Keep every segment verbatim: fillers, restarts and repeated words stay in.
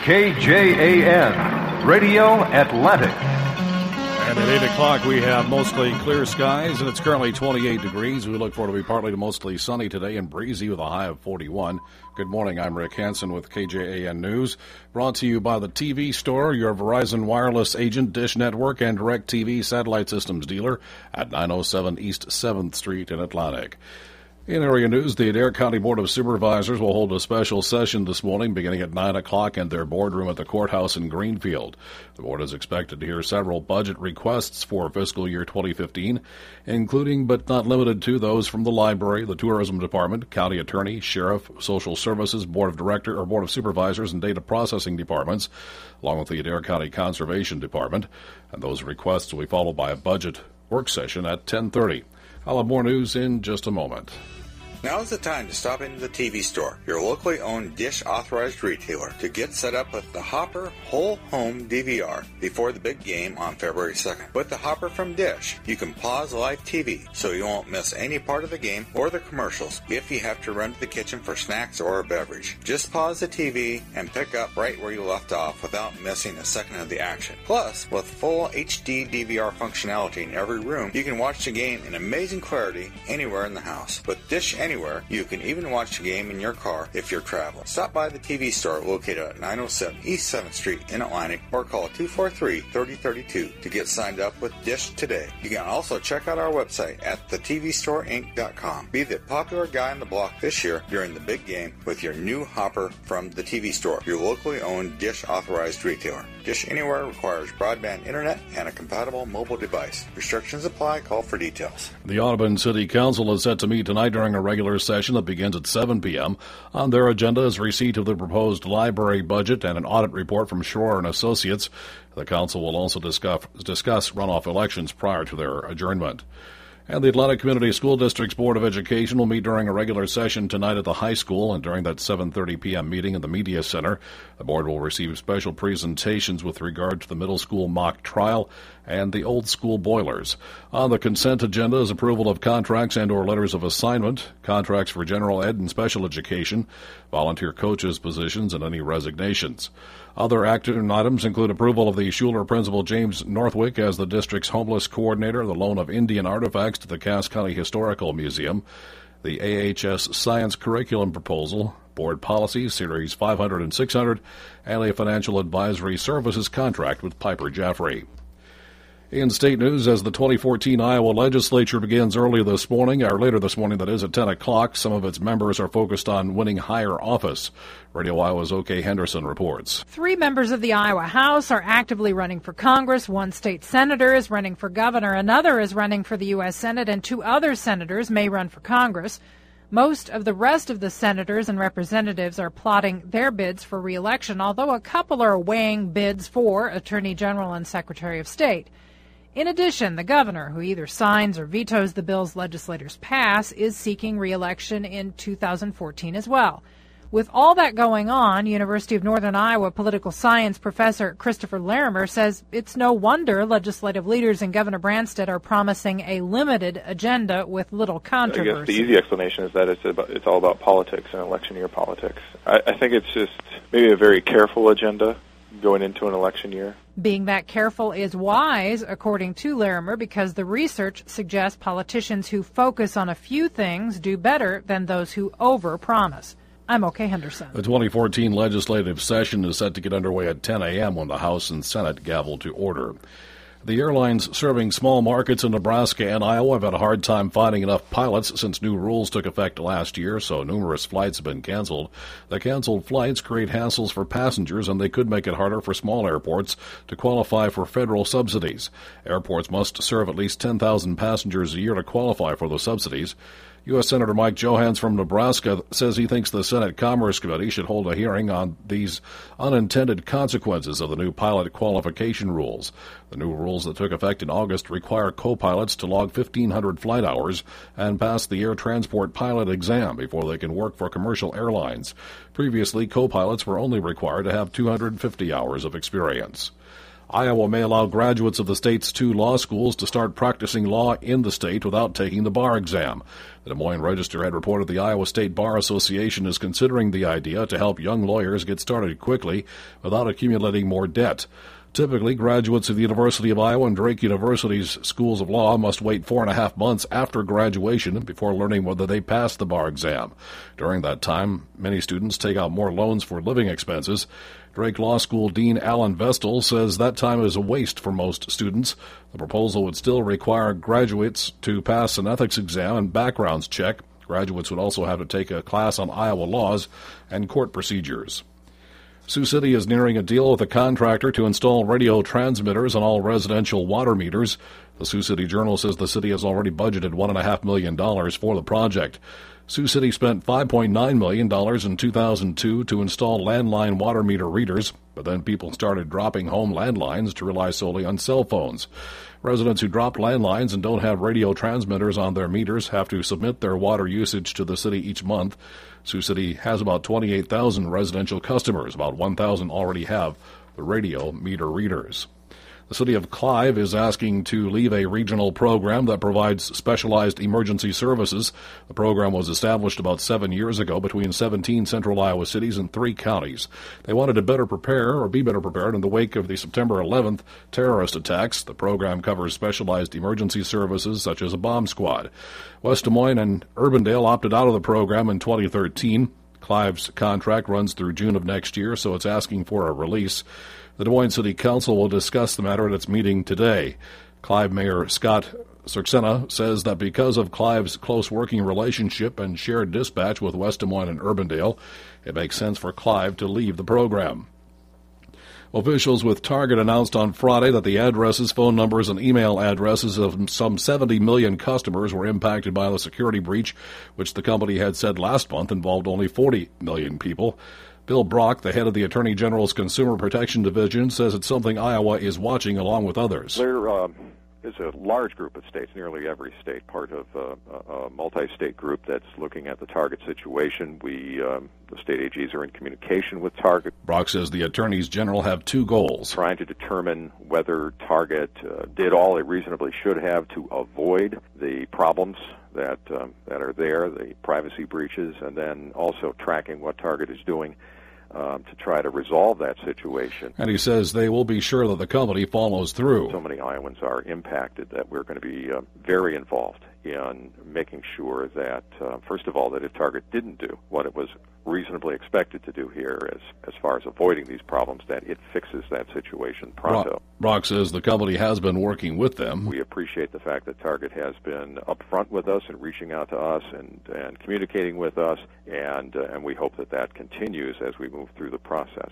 K J A N, Radio Atlantic. And at eight o'clock, we have mostly clear skies, and it's currently twenty-eight degrees. We look forward to be partly to mostly sunny today and breezy with a high of forty-one. Good morning. I'm Rick Hansen with K J A N News, brought to you by the T V Store, your Verizon Wireless agent, Dish Network, and DirecTV satellite systems dealer at nine oh seven East seventh Street in Atlantic. In area news, the Adair County Board of Supervisors will hold a special session this morning beginning at nine o'clock in their boardroom at the courthouse in Greenfield. The board is expected to hear several budget requests for fiscal year twenty fifteen, including but not limited to those from the library, the tourism department, county attorney, sheriff, social services, board of director or board of supervisors, and data processing departments, along with the Adair County Conservation Department. And those requests will be followed by a budget work session at ten thirty. I'll have more news in just a moment. Now is the time to stop into the T V Store, your locally owned Dish authorized retailer, to get set up with the Hopper Whole Home D V R before the big game on February second. With the Hopper from Dish, you can pause live T V so you won't miss any part of the game or the commercials if you have to run to the kitchen for snacks or a beverage. Just pause the T V and pick up right where you left off without missing a second of the action. Plus, with full H D D V R functionality in every room, you can watch the game in amazing clarity anywhere in the house. With Dish Anywhere, you can even watch the game in your car if you're traveling. Stop by the T V Store located at nine oh seven East seventh Street in Atlantic or call two four three, three oh three two to get signed up with Dish today. You can also check out our website at the t v store inc dot com. Be the popular guy on the block this year during the big game with your new Hopper from the T V Store, your locally owned Dish authorized retailer. Dish Anywhere requires broadband internet and a compatible mobile device. Restrictions apply. Call for details. The Audubon City Council is set to meet tonight during a regular session that begins at seven p.m. On their agenda is receipt of the proposed library budget and an audit report from Schroer and Associates. The council will also discuss, discuss runoff elections prior to their adjournment. And the Atlantic Community School District's Board of Education will meet during a regular session tonight at the high school, and during that seven thirty p.m. meeting in the Media Center, the board will receive special presentations with regard to the middle school mock trial and the old school boilers. On the consent agenda is approval of contracts and or letters of assignment, contracts for general ed and special education, volunteer coaches positions, and any resignations. Other action items include approval of the Schuler principal James Northwick as the district's homeless coordinator, the loan of Indian artifacts to the Cass County Historical Museum, the A H S Science Curriculum Proposal, Board Policies, Series five hundred and six hundred, and a Financial Advisory Services contract with Piper Jaffray. In state news, as the twenty fourteen Iowa legislature begins early this morning, or later this morning, that is, at ten o'clock, some of its members are focused on winning higher office. Radio Iowa's O K. Henderson reports. Three members of the Iowa House are actively running for Congress. One state senator is running for governor. Another is running for the U S Senate, and two other senators may run for Congress. Most of the rest of the senators and representatives are plotting their bids for re-election, although a couple are weighing bids for Attorney General and Secretary of State. In addition, the governor, who either signs or vetoes the bills legislators pass, is seeking re-election in two thousand fourteen as well. With all that going on, University of Northern Iowa political science professor Christopher Larimer says it's no wonder legislative leaders in Governor Branstad are promising a limited agenda with little controversy. I guess the easy explanation is that it's about, it's all about politics and election year politics. I, I think it's just maybe a very careful agenda going into an election year. Being that careful is wise, according to Larimer, because the research suggests politicians who focus on a few things do better than those who over-promise. I'm O K. Henderson. The twenty fourteen legislative session is set to get underway at ten a.m. when the House and Senate gavel to order. The airlines serving small markets in Nebraska and Iowa have had a hard time finding enough pilots since new rules took effect last year, so numerous flights have been canceled. The canceled flights create hassles for passengers, and they could make it harder for small airports to qualify for federal subsidies. Airports must serve at least ten thousand passengers a year to qualify for the subsidies. U S. Senator Mike Johanns from Nebraska says he thinks the Senate Commerce Committee should hold a hearing on these unintended consequences of the new pilot qualification rules. The new rules that took effect in August require co-pilots to log fifteen hundred flight hours and pass the air transport pilot exam before they can work for commercial airlines. Previously, co-pilots were only required to have two hundred fifty hours of experience. Iowa may allow graduates of the state's two law schools to start practicing law in the state without taking the bar exam. The Des Moines Register had reported the Iowa State Bar Association is considering the idea to help young lawyers get started quickly without accumulating more debt. Typically, graduates of the University of Iowa and Drake University's schools of law must wait four and a half months after graduation before learning whether they passed the bar exam. During that time, many students take out more loans for living expenses. Drake Law School Dean Alan Vestal says that time is a waste for most students. The proposal would still require graduates to pass an ethics exam and backgrounds check. Graduates would also have to take a class on Iowa laws and court procedures. Sioux City is nearing a deal with a contractor to install radio transmitters on all residential water meters. The Sioux City Journal says the city has already budgeted one point five million dollars for the project. Sioux City spent five point nine million dollars in two thousand two to install landline water meter readers, but then people started dropping home landlines to rely solely on cell phones. Residents who dropped landlines and don't have radio transmitters on their meters have to submit their water usage to the city each month. Sioux City has about twenty-eight thousand residential customers. About one thousand already have the radio meter readers. The city of Clive is asking to leave a regional program that provides specialized emergency services. The program was established about seven years ago between seventeen central Iowa cities and three counties. They wanted to better prepare or be better prepared in the wake of the September eleventh terrorist attacks. The program covers specialized emergency services such as a bomb squad. West Des Moines and Urbandale opted out of the program in twenty thirteen. Clive's contract runs through June of next year, so it's asking for a release. The Des Moines City Council will discuss the matter at its meeting today. Clive Mayor Scott Surksena says that because of Clive's close working relationship and shared dispatch with West Des Moines and Urbandale, it makes sense for Clive to leave the program. Officials with Target announced on Friday that the addresses, phone numbers, and email addresses of some seventy million customers were impacted by the security breach, which the company had said last month involved only forty million people. Bill Brock, the head of the Attorney General's Consumer Protection Division, says it's something Iowa is watching along with others. There uh, is a large group of states, nearly every state, part of uh, a multi-state group that's looking at the Target situation. We, um, the state A Gs, are in communication with Target. Brock says the attorneys general have two goals. Trying to determine whether Target uh, did all it reasonably should have to avoid the problems that um, that are there, the privacy breaches, and then also tracking what Target is doing um, to try to resolve that situation. And he says they will be sure that the company follows through. So many Iowans are impacted that we're going to be uh, very involved in making sure that, uh, first of all, that if Target didn't do what it was reasonably expected to do here as, as far as avoiding these problems, that it fixes that situation pronto. Brock, Brock says the company has been working with them. We appreciate the fact that Target has been upfront with us and reaching out to us and, and communicating with us, and, uh, and we hope that that continues as we move through the process.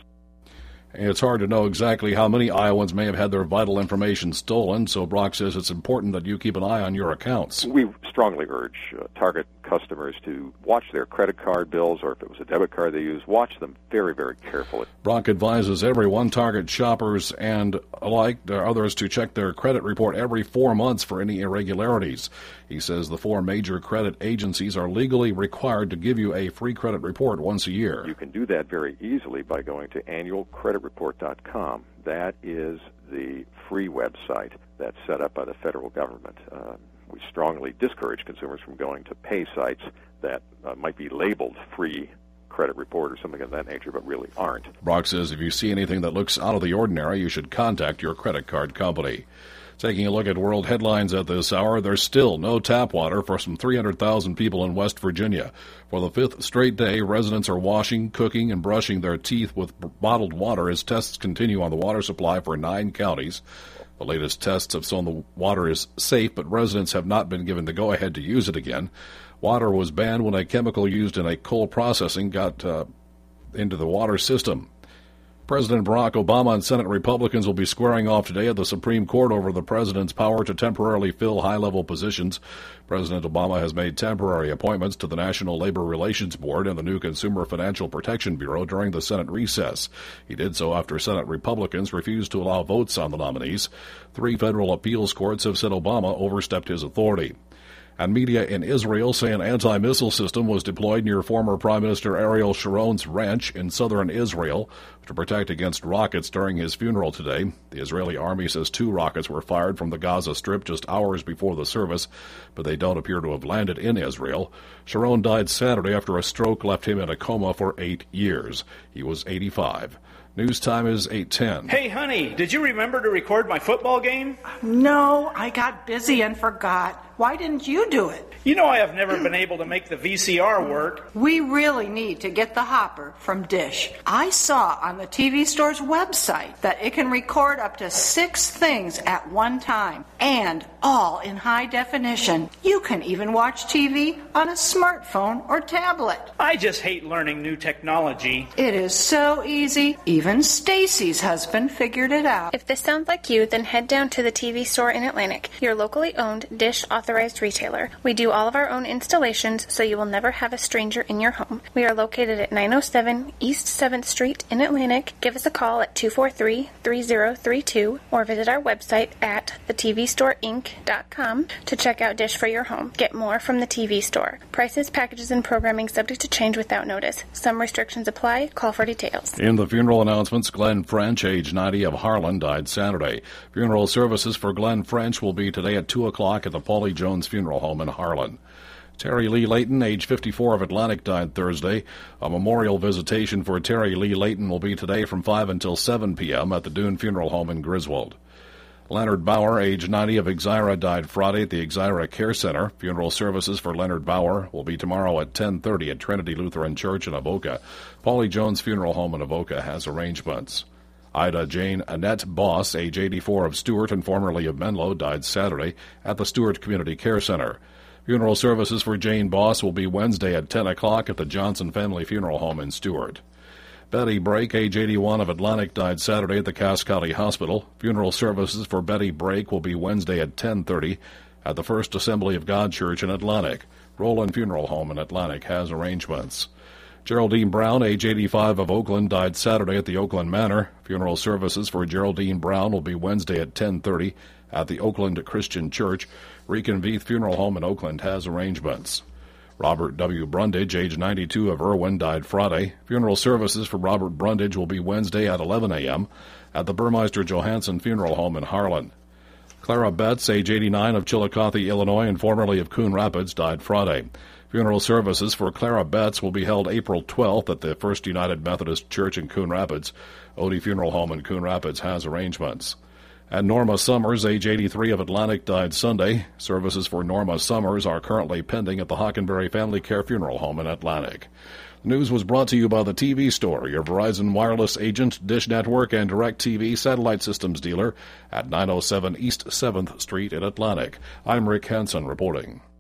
It's hard to know exactly how many Iowans may have had their vital information stolen, so Brock says it's important that you keep an eye on your accounts. We strongly urge uh, Target customers to watch their credit card bills, or if it was a debit card they use, watch them very, very carefully. Brock advises everyone, Target shoppers and alike, others, to check their credit report every four months for any irregularities. He says the four major credit agencies are legally required to give you a free credit report once a year. You can do that very easily by going to annual credit report dot com. That is the free website that's set up by the federal government. Uh, we strongly discourage consumers from going to pay sites that uh, might be labeled free credit report or something of that nature, but really aren't. Brock says if you see anything that looks out of the ordinary, you should contact your credit card company. Taking a look at world headlines at this hour, there's still no tap water for some three hundred thousand people in West Virginia. For the fifth straight day, residents are washing, cooking, and brushing their teeth with bottled water as tests continue on the water supply for nine counties. The latest tests have shown the water is safe, but residents have not been given the go-ahead to use it again. Water was banned when a chemical used in a coal processing got uh, into the water system. President Barack Obama and Senate Republicans will be squaring off today at the Supreme Court over the president's power to temporarily fill high-level positions. President Obama has made temporary appointments to the National Labor Relations Board and the new Consumer Financial Protection Bureau during the Senate recess. He did so after Senate Republicans refused to allow votes on the nominees. Three federal appeals courts have said Obama overstepped his authority. And media in Israel say an anti-missile system was deployed near former Prime Minister Ariel Sharon's ranch in southern Israel to protect against rockets during his funeral today. The Israeli army says two rockets were fired from the Gaza Strip just hours before the service, but they don't appear to have landed in Israel. Sharon died Saturday after a stroke left him in a coma for eight years. He was eighty-five. News time is eight ten. Hey, honey, did you remember to record my football game? No, I got busy and forgot. Why didn't you do it? You know I have never been able to make the V C R work. We really need to get the Hopper from Dish. I saw on the T V Store's website that it can record up to six things at one time, and all in high definition. You can even watch T V on a smartphone or tablet. I just hate learning new technology. It is so easy. Even Stacy's husband figured it out. If this sounds like you, then head down to the T V Store in Atlantic, your locally owned Dish authorized retailer. We do all of our own installations, so you will never have a stranger in your home. We are located at nine oh seven East seventh Street in Atlantic. Give us a call at two four three, three oh three two or visit our website at the t v store inc dot com to check out Dish for your home. Get more from the T V Store. Prices, packages, and programming subject to change without notice. Some restrictions apply. Call for details. In the funeral announcements, Glenn French, age ninety, of Harlan, died Saturday. Funeral services for Glenn French will be today at two o'clock at the Paulie Jones Funeral Home in Harlan. Terry Lee Layton, age fifty-four, of Atlantic, died Thursday. A memorial visitation for Terry Lee Layton will be today from five until seven p.m. at the Dune Funeral Home in Griswold. Leonard Bauer, age ninety, of Exira, died Friday at the Exira Care Center. Funeral services for Leonard Bauer will be tomorrow at ten thirty at Trinity Lutheran Church in Avoca. Paulie Jones Funeral Home in Avoca has arrangements. Ida Jane Annette Boss, age eighty-four, of Stewart and formerly of Menlo, died Saturday at the Stewart Community Care Center. Funeral services for Jane Boss will be Wednesday at ten o'clock at the Johnson Family Funeral Home in Stewart. Betty Brake, age eighty-one, of Atlantic, died Saturday at the Cass County Hospital. Funeral services for Betty Brake will be Wednesday at ten thirty at the First Assembly of God Church in Atlantic. Roland Funeral Home in Atlantic has arrangements. Geraldine Brown, age eighty-five, of Oakland, died Saturday at the Oakland Manor. Funeral services for Geraldine Brown will be Wednesday at ten thirty at the Oakland Christian Church. Reconveith Funeral Home in Oakland has arrangements. Robert W. Brundage, age ninety-two, of Irwin, died Friday. Funeral services for Robert Brundage will be Wednesday at eleven a.m. at the Burmeister Johansson Funeral Home in Harlan. Clara Betts, age eighty-nine, of Chillicothe, Illinois, and formerly of Coon Rapids, died Friday. Funeral services for Clara Betts will be held April twelfth at the First United Methodist Church in Coon Rapids. Odie Funeral Home in Coon Rapids has arrangements. And Norma Summers, age eighty-three, of Atlantic, died Sunday. Services for Norma Summers are currently pending at the Hockenberry Family Care Funeral Home in Atlantic. The news was brought to you by the T V Store, your Verizon Wireless agent, Dish Network, and DirecTV satellite systems dealer at nine oh seven East seventh Street in Atlantic. I'm Rick Hansen reporting.